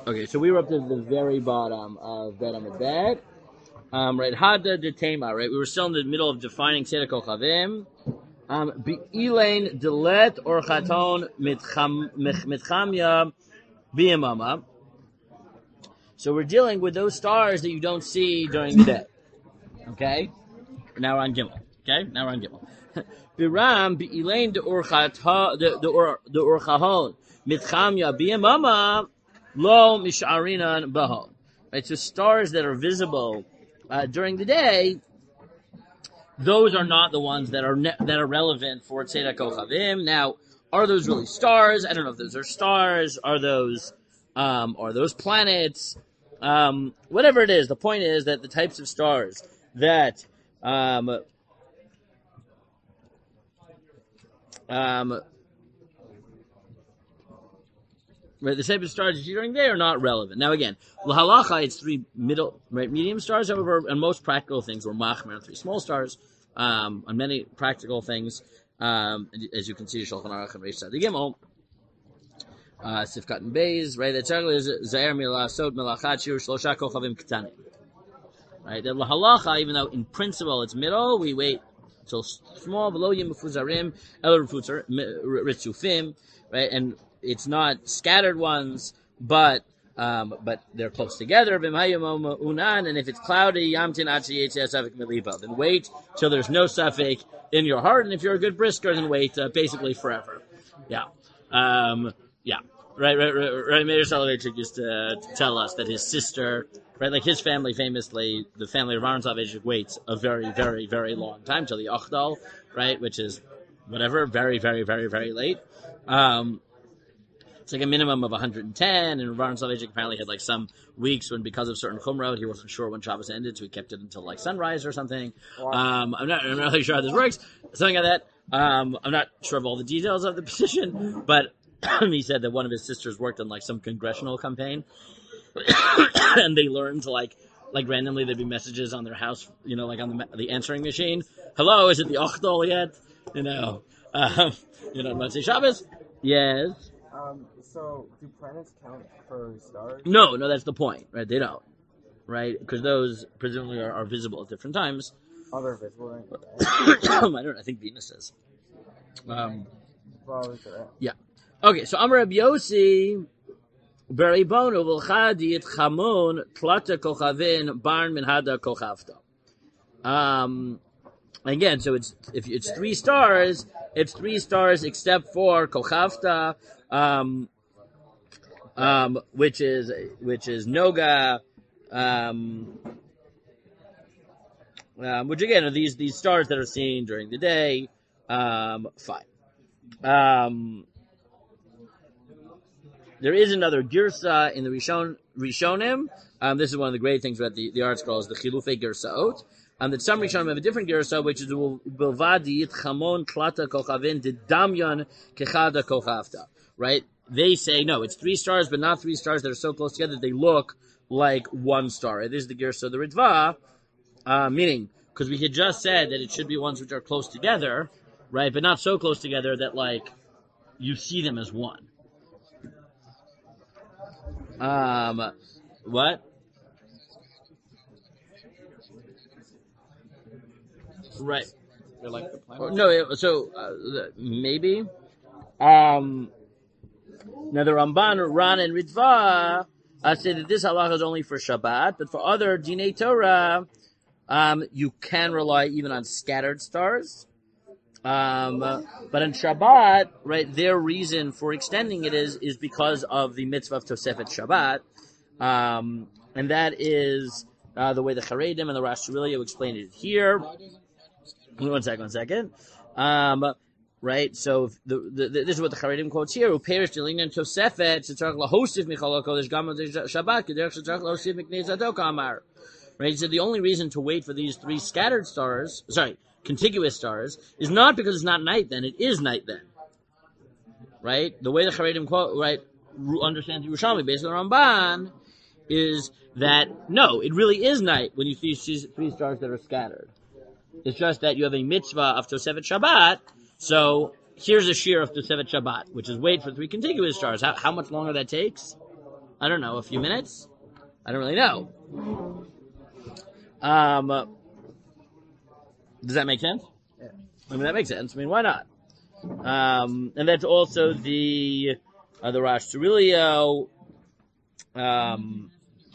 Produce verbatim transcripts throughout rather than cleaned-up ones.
Okay, so we were up to the very bottom of Bet Amid Um, right, Hada de Tema, right? We were still in the middle of defining Tzedek Kochavim. Um, Be'elain delet or chaton mitchamya b'yamama. So we're dealing with those stars that you don't see during the day. Okay? Now we're on Gimel. Okay? Now we're on Gimel. Biram be'elain de urchahon de urchahon mitchamya b'yamama lo misharinan bahon. Right? So stars that are visible uh, during the day, those are not the ones that are ne- that are relevant for Tzedek Kochavim. Now, are those really stars? I don't know if those are stars. Are those um, are those planets? Um, whatever it is, the point is that the types of stars that um, um, right, the type of stars you see during the day are not relevant. Now, again, l'halacha, it's three middle, right, medium stars. However, on most practical things, we're machmer on three small stars. Um, on many practical things, um, as you can see, Shulchan Aruch and Reish Tzadi Gimel, uh, Sifkat and Beis, right? That's actually Zayer Milasot Melachat Shir Shlosha Kochavim Ketanim. Right? The l'halacha, even though in principle it's middle, we wait till small, below Yim Mefuzarim, El Ritzufim, right? And it's not scattered ones, but um, but they're close together. And if it's cloudy, then wait till there's no suffix in your heart. And if you're a good brisker, then wait uh, basically forever. Yeah, um, yeah. Right, right, right. right. Meir Soloveitchik used to, uh, to tell us that his sister, right, like his family, famously, the family of Aaron Soloveitchik waits a very, very, very long time till the Ochdal, right, which is whatever, very, very, very, very late. Um, It's like a minimum of one hundred ten, and Aaron Soloveitchik apparently had like some weeks when, because of certain chumrot, he wasn't sure when Shabbos ended, so he kept it until like sunrise or something. Um, I'm not, I'm not really sure how this works, something like that. Um, I'm not sure of all the details of the position, but he said that one of his sisters worked on like some congressional campaign, and they learned to like, like randomly there'd be messages on their house, you know, like on the the answering machine. Hello, is it the Ochdal yet? You know, um, you know, Motzei Shabbos. Yes. Um, so, do planets count for stars? No, no, that's the point, right? They don't, right? Because those presumably are, are visible at different times. Oh, they're visible during the day? I don't know, I think Venus is. Um, Well, that. yeah. Okay, so Amar Rabbi Yossi, Beribono v'chadit chamun tlata kochavin barn min hada kochavta. Um, again, so it's if it's three stars, it's three stars except for kochavta, um, um, which is which is Noga, um, um, which again are these these stars that are seen during the day. Um, fine. Um, there is another girsa in the Rishon Rishonim. Um, this is one of the great things about the the art scrolls, the Chilufei Girsaot. Um, that some Rishonim have a different girsa, which is Bilvadi Chamon Klata Kochavin Didamyon Kechada Kochavta. Right? They say no, it's three stars, but not three stars that are so close together they look like one star. Right? This is the girsa of the Ritva, uh, meaning because we had just said that it should be ones which are close together, right? But not so close together that like you see them as one. Um, what? Right. They're like the planet? No, so uh, maybe. Um, now the Ramban, Ran, and Ritva uh, say that this halacha is only for Shabbat, but for other Dinei Torah, um, you can rely even on scattered stars. Um, but in Shabbat, right, their reason for extending it is is because of the mitzvah of Tosefet Shabbat, um, and that is uh, the way the Charedim and the Rosh Hashanah explained it here. One second, one second. Um, right, so the, the, the, this is what the Charedim quotes here. Uperish Delinian Tosefet Shetzarach Lahosif Michal HaKodesh Gam Shabbat Kederech Shetzarach Lahosif Miknei Zadok Amar. Right, he said the only reason to wait for these three scattered stars, sorry, contiguous stars, is not because it's not night then, it is night then. Right? The way the Charedim quote, right, understands Yerushalmi based on the Ramban is that, no, it really is night when you see three stars that are scattered. It's just that you have a mitzvah of Tosefet Shabbat, so here's a shear of Tosefet Shabbat, which is wait for three contiguous stars. How, how much longer that takes? I don't know, a few minutes? I don't really know. Um, does that make sense? Yeah. I mean, that makes sense. I mean, why not? Um, and that's also the uh, the Rosh Tzurelio. Um,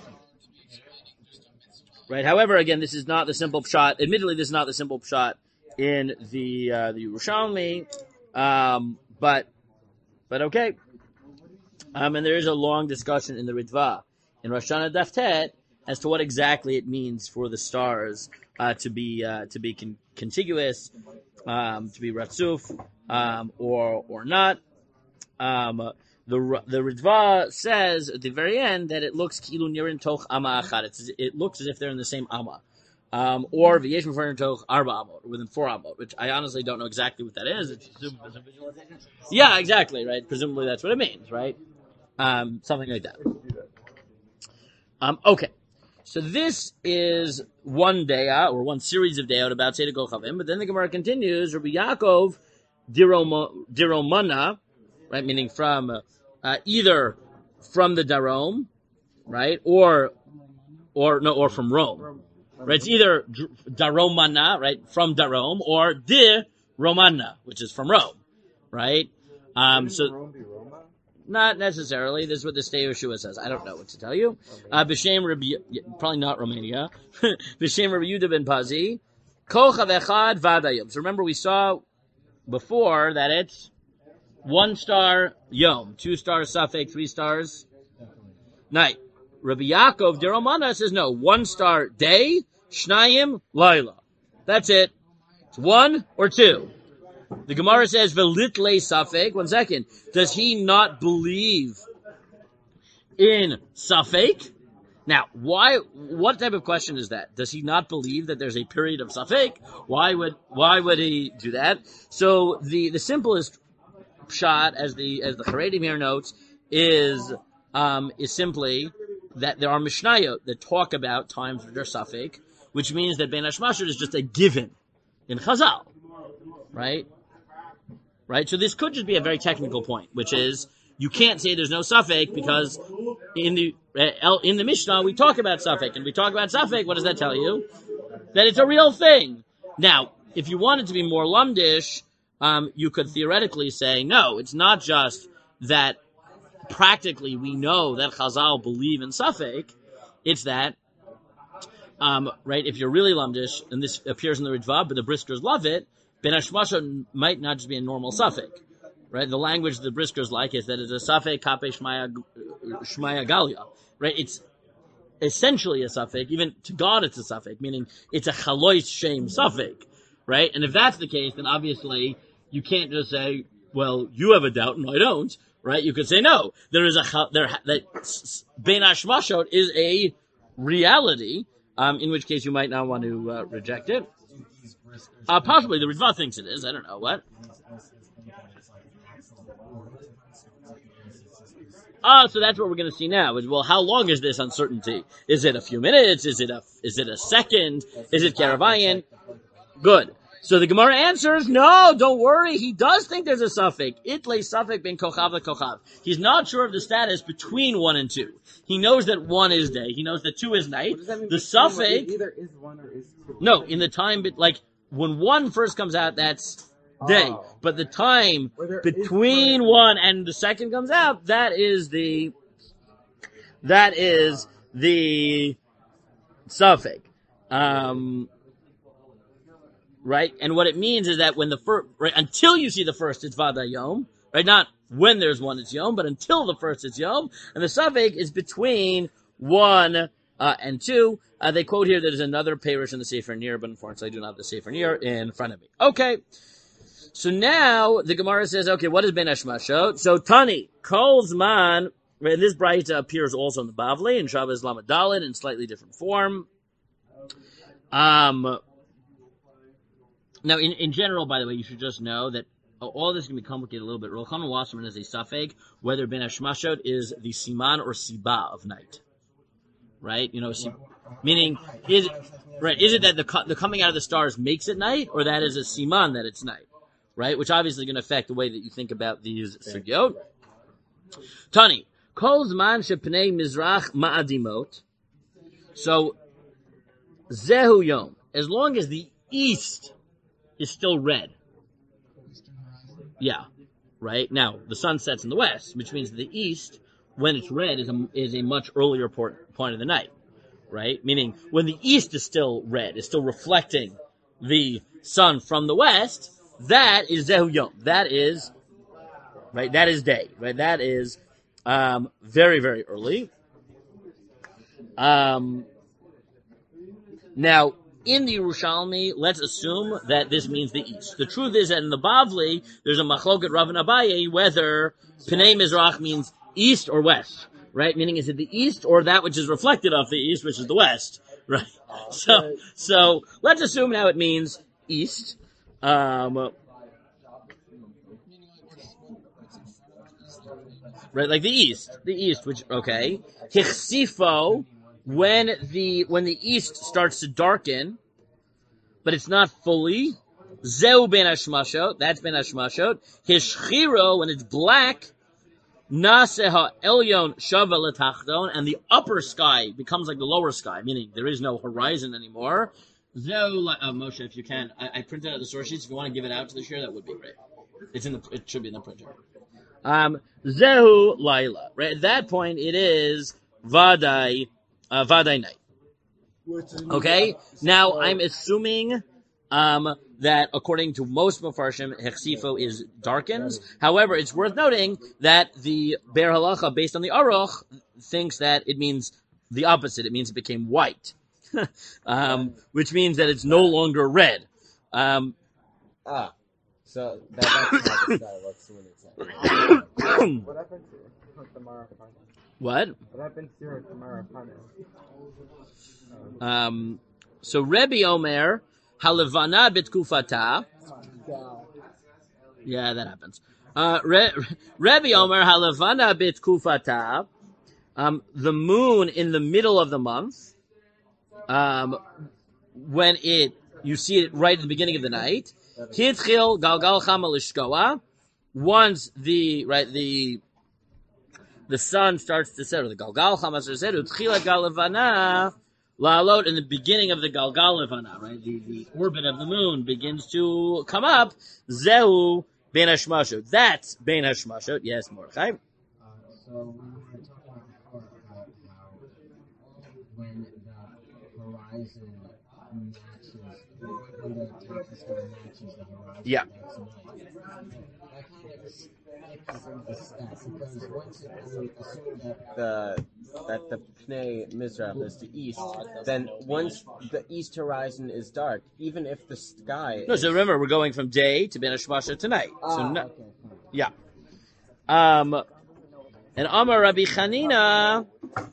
right. However, again, this is not the simple pshat. Admittedly, this is not the simple pshat in the uh, the Yerushalmi. Um, but but okay. Um, and there is a long discussion in the Ritva in Rosh Hashanah Daf Tet as to what exactly it means for the stars uh, to be uh, to be con- contiguous, um, to be ratzuf, um, or or not. Um, the the Ritva says at the very end that it looks kilu nirin toch ama achad. It's, it looks as if they're in the same ama, um, or v'yesh mefarim toch arba amot, within four amot, which I honestly don't know exactly what that is. It's, it's a visualization. Yeah, exactly, right. Presumably that's what it means, right? Um, something like that. Um, okay. So this is one day out, or one series of day out about Seder Kochavim, but then the Gemara continues, Rabbi Yaakov Diromana, right, meaning from, uh, either from the Darom, right, or, or, no, or from Rome, right, it's either Daromana, right, from Darom, or Dir Romana, which is from Rome, right, um, so, not necessarily. This is what the Stei Yeshua says. I don't know what to tell you. Uh, B'Shem Rabbi, probably not Romania. B'Shem Rabbi Yehuda ben Pazi. Kochav echad v'adayom. So remember we saw before that it's one star yom, two stars safek, three stars night. Rabbi Yaakov Deromana says no, one star day, shnayim laila. That's it. It's one or two. The Gemara says, "Velitle safek." One second. Does he not believe in safek? Now, why? What type of question is that? Does he not believe that there's a period of safek? Why would Why would he do that? So the the simplest pshat, as the as the Charedim here notes, is um, is simply that there are mishnayot that talk about times which are safek, which means that ben hashmashot is just a given in Chazal, right? Right? So this could just be a very technical point, which is you can't say there's no suffix because in the uh, in the Mishnah we talk about suffix, and we talk about suffix. What does that tell you? That it's a real thing. Now, if you wanted to be more lumdish, um, you could theoretically say no. It's not just that practically we know that Chazal believe in suffix. It's that um, right. If you're really lumdish, and this appears in the Ritva, but the Briskers love it. Ben hashmashot might not just be a normal suffix, right? The language the Briskers like is that it's a suffix kape shmaya shmaya galia, right? It's essentially a suffix. Even to God, it's a suffix, meaning it's a chalois shem suffix, right? And if that's the case, then obviously you can't just say, "Well, you have a doubt and I don't," right? You could say, "No, there is a there that ben hashmashot is a reality," um, in which case you might not want to uh, reject it. Uh, possibly the Ritva thinks it is. I don't know what. Ah, so that's what we're going to see now. Is well, how long is this uncertainty? Is it a few minutes? Is it a is it a second? Is it Karavayan? Good. So the Gemara answers, no, don't worry. He does think there's a suffix. Itle suffix ben kochav kochav. He's not sure of the status between one and two. He knows that one is day. He knows that two is night. The suffix either is one or is two. No, in the time, like when one first comes out, that's day. Oh. But the time between one and the second comes out, that is the that is the suffix. Um, right? And what it means is that when the first, right, until you see the first, it's Vada Yom, right? Not when there's one, it's Yom, but until the first, it's Yom. And the suffix is between one uh, and two. Uh, they quote here that there's another parish in the Sefer Nir, but unfortunately I do not have the Sefer Nir in front of me. Okay. So now the Gemara says, okay, what is Ben Hashmashot? So Tani, Kol Zman, right, and this Braita appears also in the Bavli, in Shabbos Lamed Dalet, in slightly different form. Um, now, in, in general, by the way, you should just know that all this can be complicated a little bit. Rolchan Wasserman is a suffix, whether Ben Hashmashot is the Siman or Siba of night. Right? You know, si- meaning, is right, is it that the, the coming out of the stars makes it night, or that is a Siman that it's night? Right? Which obviously is going to affect the way that you think about these sugyot. Tani, Kol zman shepnei mizrach ma'adimot. So, zehu yom. As long as the east is still red. Yeah. Right? Now, the sun sets in the west, which means the east, when it's red, is a, is a much earlier port, point of the night. Right? Meaning, when the east is still red, is still reflecting the sun from the west, that is Zehu Yom. That is, right, that is day. Right? That is, um, very, very early. Um, now, in the Yerushalmi, let's assume that this means the east. The truth is that in the Bavli, there's a machloket Rav and Abaye whether Pnei Mizrach means east or west, right? Meaning, is it the east or that which is reflected off the east, which is the west, right? So, so let's assume now it means east. Um, right, like the east, the east, which okay, Hichsifo. When the when the east starts to darken, but it's not fully, Zeu ben hashmashot, that's ben hashmashot. Hishchiro, when it's black, Naseha elyon shava letachton, and the upper sky becomes like the lower sky, meaning there is no horizon anymore. Zeu, uh, Moshe, if you can, I, I printed out the source sheets. If you want to give it out to the share, that would be great. It's in the, it should be in the printer. Um, Zehu laila, right? At that point, it is vadai. Uh, Vaday night. Okay? Now, I'm assuming um, that according to most Mefarshim, Hechsifo is darkens. However, it's worth noting that the Be'er Halacha, based on the Aruch, thinks that it means the opposite. It means it became white. um, which means that it's no longer red. Um, ah. So, that, that's how the sky looks when it's like. What happened to the Marafana? What? What happened to your Marafana? Um, so Rebbe Omer, Halevana bitkufata. Yeah, that happens. Uh, Re, Rebbe Omer, Halevana bitkufata. Um, the moon in the middle of the month, um, when it, you see it right at the beginning of the night. Hitchil galgal chama lishkoa. Once the, right, the, the sun starts to set, or the galgal chama set, utchilat galavana, la'alot, in the beginning of the galgal levana, right, the, the orbit of the moon begins to come up, zehu ben hashmashot. That's ben hashmashot. Yes, Mordechai. Uh, so we were talking about before about how when the horizon matches, when the top of the sky matches the horizon, Yeah. that's night. That kind of skips the step, because once it, we assume that The that the Pnei Mizrach is the east, then once the east horizon is dark, even if the sky No, is, so remember, we're going from day to ben hashmashot tonight. ah, so no, okay, fine. yeah. Um, and Amar Rabbi Chanina,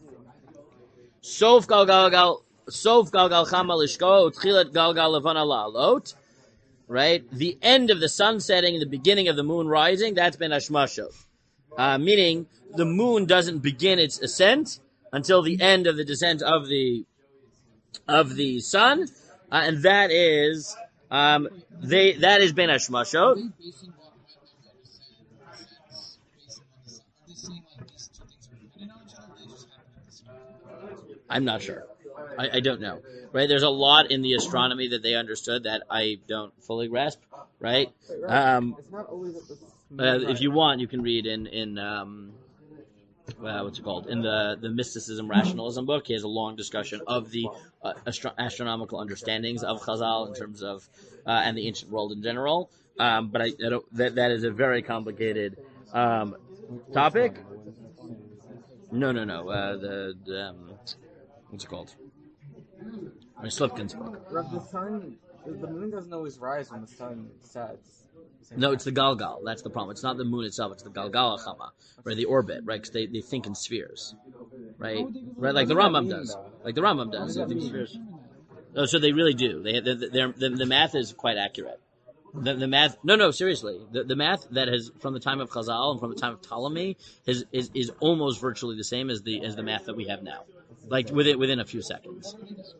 Sof gal gal gal, Sof gal gal chama lishko, Tchilat gal gal levana la'alot. Right, the end of the sun setting and the beginning of the moon rising, that's ben hashmashot. Uh, meaning the moon doesn't begin its ascent until the end of the descent of the of the sun, uh, and that is um, they that is ben hashmashot. Basing what Rebbe said, basing on the sun, are they saying like these two things are dependent on each other, or they just happen at the same time? I'm not sure. I, I don't know. Right? There's a lot in the astronomy that they understood that I don't fully grasp. Right? Wait, right. Um, It's not always at the uh, if you want, you can read in in um, uh, what's it called in the the mysticism rationalism book. He has a long discussion of the uh, astro- astronomical understandings of Chazal in terms of uh, and the ancient world in general. Um, but I, I don't, that that is a very complicated um, topic. No, no, no. Uh, the, the um, what's it called? I mean, Slipkin's book. Rob, the sun, the moon doesn't always rise when the sun sets. Same No, time. it's the Galgal. That's the problem. It's not the moon itself. It's the Galgal Chama, right? The orbit, right? Because they, they think in spheres, right? Right, like the What does that Rambam mean, does. though? Like the Rambam What does. does They that think mean? spheres. Oh, so they really do. They the the, the, the math is quite accurate. The, the math, no, no, seriously, the, the math that has from the time of Chazal and from the time of Ptolemy is, is is almost virtually the same as the as the math that we have now, like within within a few seconds.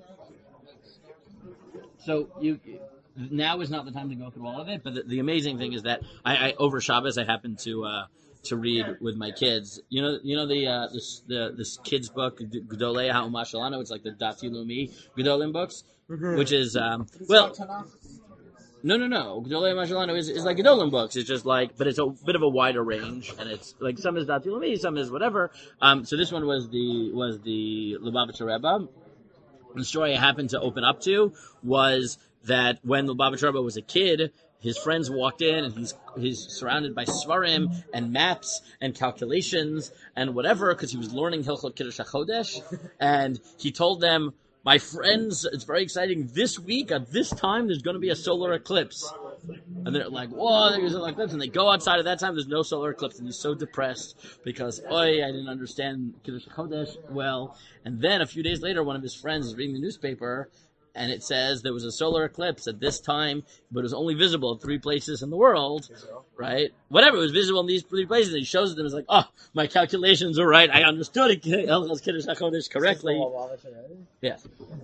So you now is not the time to go through all of it, but the, the amazing thing is that I, I over Shabbos I happened to uh, to read with my kids. You know, you know the uh, this the this kids book Gedolei HaUmah Shelanu. It's like the Dati Lumi Gedolim books, which is um, well. No, no, no. Gedolei HaUmah Shelanu is, is like Gedolim books. It's just like, but it's a bit of a wider range, and it's like some is Dati Lumi, some is whatever. Um, so this one was the was the Lubavitcher Rebbe. The story I happened to open up to was that when the Lubavitcher Rebbe was a kid, his friends walked in and he's he's surrounded by svarim and maps and calculations and whatever because he was learning Hilchot Kiddush HaChodesh, and he told them, my friends, it's very exciting. This week at this time, there's going to be a solar eclipse. And they're like, whoa, there's an eclipse. And they go outside at that time, there's no solar eclipse. And he's so depressed because, oi, I didn't understand Kiddush HaChodesh well. And then a few days later, one of his friends is reading the newspaper, and it says there was a solar eclipse at this time, but it was only visible in three places in the world, right? Whatever, it was visible in these three places. And he shows it to them, he's like, oh, my calculations are right. I understood it, Kiddush HaChodesh correctly. Yes.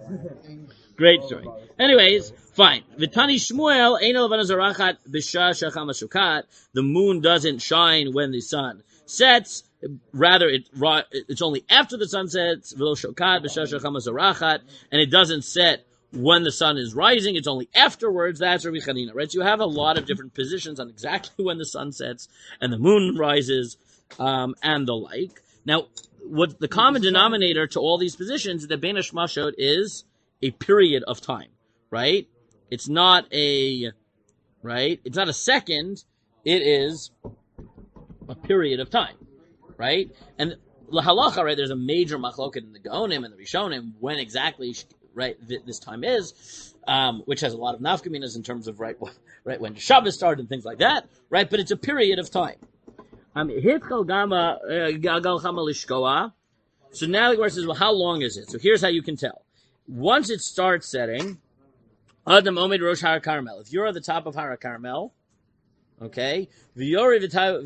Great story. Anyways, fine. V'tani Shmuel, ein levana zarachat b'shah shacham hashukat. The moon doesn't shine when the sun sets. Rather, it it's only after the sun sets. V'lo shokat b'shah shacham zarachat, and it doesn't set when the sun is rising. It's only afterwards. That's Rabbi Chanina, right? So you have a lot of different positions on exactly when the sun sets and the moon rises, um, and the like. Now, what the common denominator to all these positions that Bein Hashmashot is a period of time, right? It's not a, right? It's not a second. It is a period of time, right? And la halacha, right? There's a major machloket in the Gaonim and the Rishonim when exactly, right, th- this time is, um, which has a lot of nafkaminas in terms of, right, right, when Shabbos started and things like that, right? But it's a period of time. Um, hitchel gama gal chama lishkoa. So now the question is, well, how long is it? So here's how you can tell. Once it starts setting, Adam Omed Rosh Har Carmel. If you're at the top of Har Carmel, okay, V'yori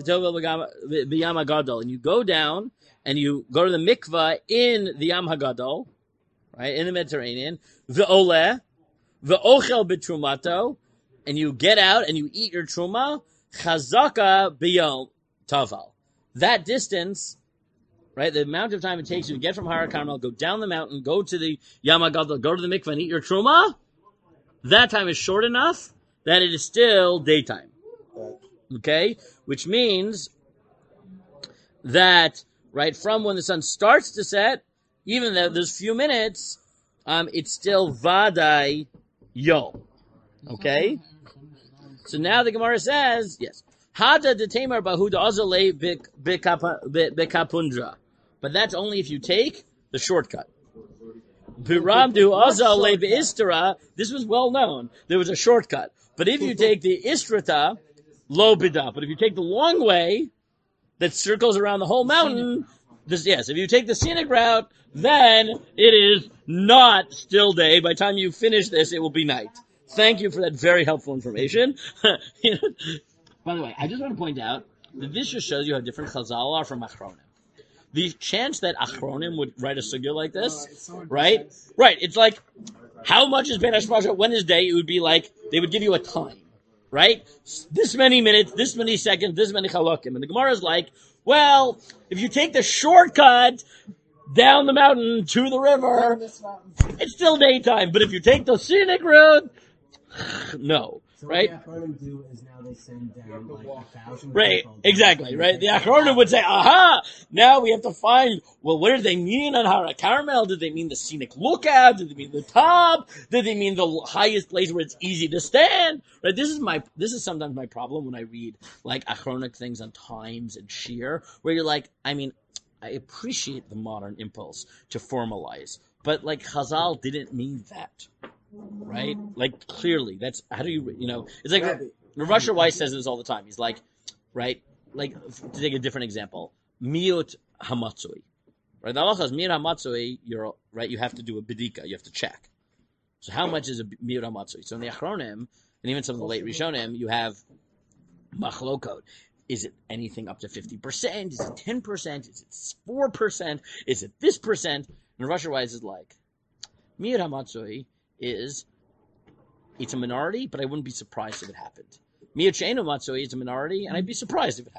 v'yam hagadol, and you go down and you go to the mikvah in the Yam Hagadol, right, in the Mediterranean, V'oleh, V'ochel b'trumato, and you get out and you eat your truma, Chazaka b'yom taval. That distance, right, the amount of time it takes you to get from Har Carmel, go down the mountain, go to the Yam HaGadol, go to the mikvah and eat your truma, that time is short enough that it is still daytime. Okay? Which means that, right, from when the sun starts to set, even though there's few minutes, um, it's still Vadai Yom. Okay? So now the Gemara says, yes, Hada de Tamar Bahuda Azale Bekapundra. But that's only if you take the shortcut. Piramdu Azale Beistara, this was well known. There was a shortcut. But if you take the Istrata, Lo Bida. But if you take the long way that circles around the whole mountain, this, yes, if you take the scenic route, then it is not still day. By the time you finish this, it will be night. Thank you for that very helpful information. By the way, I just want to point out that this just shows you how different Chazal are from Achronim. The chance that Achronim would write a sugya like this, right? Right. It's like, how much is Bein Hashmashot? When is day? It would be like, they would give you a time, right? This many minutes, this many seconds, this many halakim. And the Gemara is like, well, if you take the shortcut down the mountain to the river, it's still daytime. But if you take the scenic route, no. So right? what the Achronim do is now they send down like a thousand Right, people. exactly, right? The Achronim would say, aha, now we have to find, well, what did they mean on Har Carmel? Did they mean the scenic lookout? Did they mean the top? Did they mean the highest place where it's easy to stand? Right, this is my, this is sometimes my problem when I read, like, Achronic things on times and shear, where you're like, I mean, I appreciate the modern impulse to formalize, but, like, Chazal didn't mean that. Right? Like, clearly, that's, how do you, you know, it's like, Rav Asher Weiss says this all the time. He's like, right, like, to take a different example, Miut Hamatsui. Right? The halacha is Miut Hamatsui, you're, right, you have to do a bidika, you have to check. So how much is a Miut Hamatsui? So in the Achronim, and even some of the late Rishonim, you have Machlokot. Is it anything up to fifty percent? Is it ten percent? Is it four percent? Is it this percent? And Rav Asher Weiss is like, Miut Hamatsui is, it's a minority, but I wouldn't be surprised if it happened. Miut She'eino Matsui is a minority, and I'd be surprised if it happened.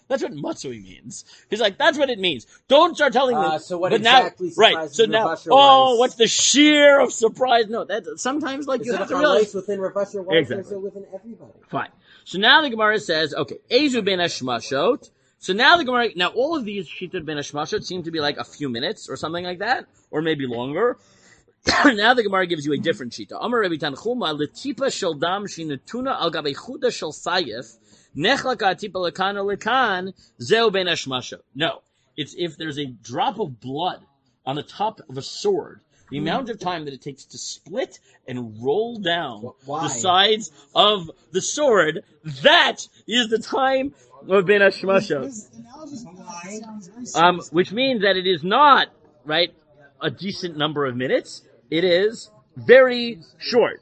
That's what matzui means. He's like, that's what it means. Don't start telling me. Uh, so what but exactly now, right? surprises So now, Rav Asher oh, was- what's the sheer of surprise? No, that sometimes like Is you it have a to realize. place within Rav Asher was, Exactly. or is it within everybody? Fine. So now the Gemara says, okay, Ezu ben Hashmashot. So now the Gemara, now all of these Shittot ben Hashmashot seem to be like a few minutes or something like that, or maybe longer. Now the Gemara gives you a different Shita. Amar Rabbi Tanchuma, Letipa shel dam shinatuna al gabe chuda shel sayef, nechlaka tipa lekana lekan, zeu ben Hashmashot. No. It's if there's a drop of blood on the top of a sword, the amount of time that it takes to split and roll down Why? the sides of the sword, that is the time of Ben Hashmashot. Um, which means that it is not, right, a decent number of minutes. It is very short.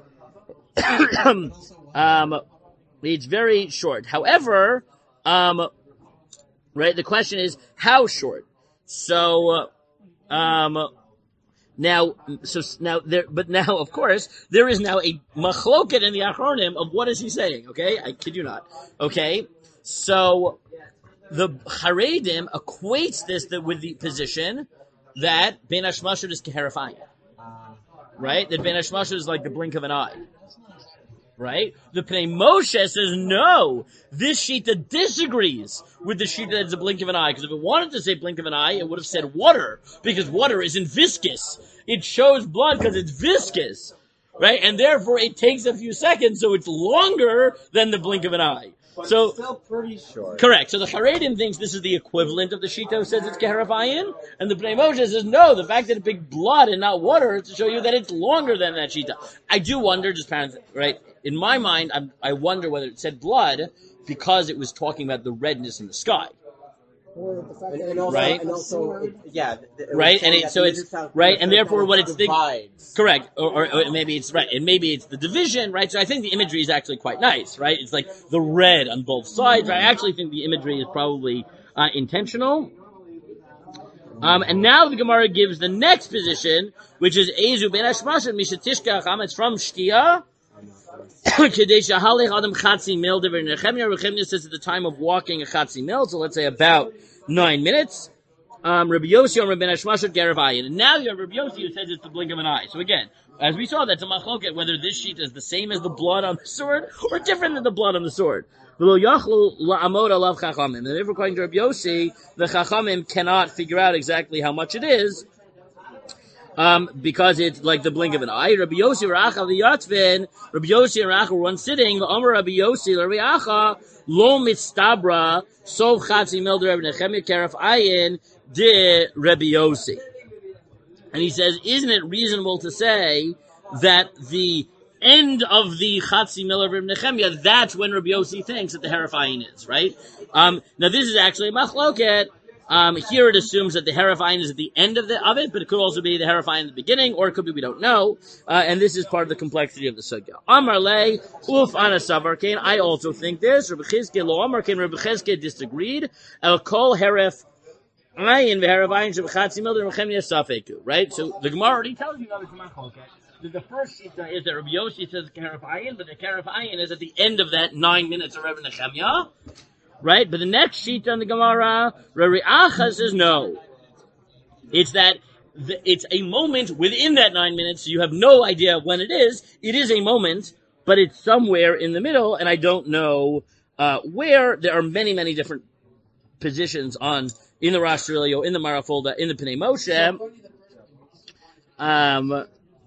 um, it's very short. However, um, right, the question is, how short? So, uh, um, Now, so now there, but now, of course, there is now a machloket in the Achronim of what is he saying? Okay, I kid you not. Okay, so the Haredim equates this with the position that Ben Hashmashot is keherafayim, right? That Ben Hashmashot is like the blink of an eye, right? The Pnei Moshe says no. This shita disagrees with the shita that's a blink of an eye, because if it wanted to say blink of an eye, it would have said water, because water isn't viscous. It shows blood because it's viscous, right? And therefore it takes a few seconds, so it's longer than the blink of an eye. But So it's still pretty short. correct. So the Haredim thinks this is the equivalent of the Shita who says it's Keheravayin, and the Pnei Moshe says no, the fact that it's big blood and not water is to show you that it's longer than that Shita. I do wonder, just kind of, right, in my mind, I'm, I wonder whether it said blood because it was talking about the redness in the sky. Or the fact And, that and also, Right. and also, it, yeah, it was Right, saying and it- that so the it's- Midrash right, and therefore what it's think- divides. Correct. Or, or, or maybe it's right, and maybe it's the division, right? So I think the imagery is actually quite nice, right? It's like the red on both sides. I actually think the imagery is probably uh, intentional. Um, and now the Gemara gives the next position, which is Ezu ben Hashmashot mishatishkach. It's from Shtia. Kadesh Halech Adam Chatzi Mil Dever Nechemia. Nechemia says at the time of walking a Chatzi Mil, so let's say about nine minutes. Um, Rabbi Yossi and Rabbi Hashmashot Geravayin. And now you have Rabbi Yossi who says it's the blink of an eye. So again, as we saw, that's a machloket, whether this sheet is the same as the blood on the sword or different than the blood on the sword. V'lo yachlu la'amod alav chachamim. And if according to Rabbi Yossi, the chachamim cannot figure out exactly how much it is, um, because it's like the blink of an eye. Rabbi Yossi Racha v'yatzvin. Rabbi Yossi and Racha were one sitting. V'omer Rabbi Yossi l'Rabbi Acha lo mitztabra sov chatzi mil de Rabbi Nechemia keref ayin de Rabbi Yossi. And he says, isn't it reasonable to say that the end of the Chatzi Mil of Rabbi Nechemia, that's when Rabbi Yossi thinks that the Herafayin is, right? Um, now this is actually a machloket. Um, here it assumes that the Herafayin is at the end of, the, of it, but it could also be the Herafayin at the beginning, or it could be we don't know. Uh, and this is part of the complexity of the sugya. Amar le, uf ana savar kain. I also think this. Rabbi Chizkiah lo amar kain. Rabbi Chizkiah disagreed. El kol heref ayin v'heravayin sheb'chatzi mil d'Nechemia safeku. Right? So the Gemara already tells you that it's a machloket. The first shita is that Rabbi Yossi says keref ayin, but the keref ayin is at the end of that nine minutes of Rabbi Nechemia. Right? But the next sheet on the Gemara, Rabbi Acha says no. It's that the, it's a moment within that nine minutes, so you have no idea when it is. It is a moment, but it's somewhere in the middle, and I don't know uh, where. There are many, many different positions on in the Rosh Hashanah, in the Marafolda, in the Pnei Moshe. Um,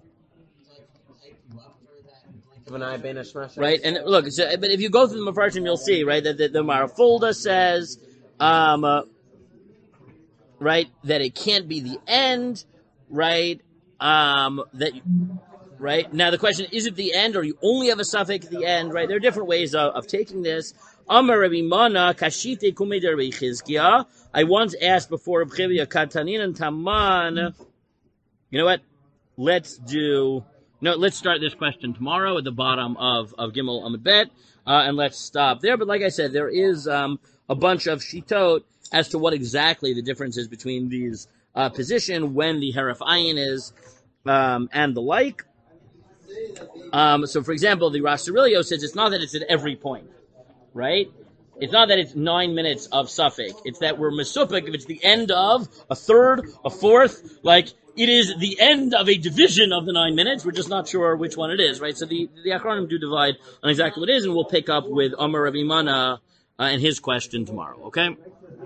Right, and look, so, but if you go through the Mefarshim, you'll see, right, that the, the Marafolda says, um, uh, right, that it can't be the end, right, um, that, right, now the question, is it the end, or you only have a suffix at the end, right, there are different ways of, of taking this. Amar Rabbi Mana, Kashite Kumei de Rabbi Chizkiah. I once asked before Rabbi Chivya, Katanin and Taman, you know what, let's do... No, let's start this question tomorrow at the bottom of, of Gimel Amud Bet, uh, and let's stop there. But like I said, there is um, a bunch of shitot as to what exactly the difference is between these uh, position, when the Heref Ayin is, um, and the like. Um, so, for example, the Rosh Hashanah says it's not that it's at every point, right? it's not that it's nine minutes of suffix. It's that we're mesupik if it's the end of a third, a fourth, like it is the end of a division of the nine minutes. We're just not sure which one it is, right? So the, the Achronim do divide on exactly what it is, and we'll pick up with Amar Rav Imana uh, and his question tomorrow, okay?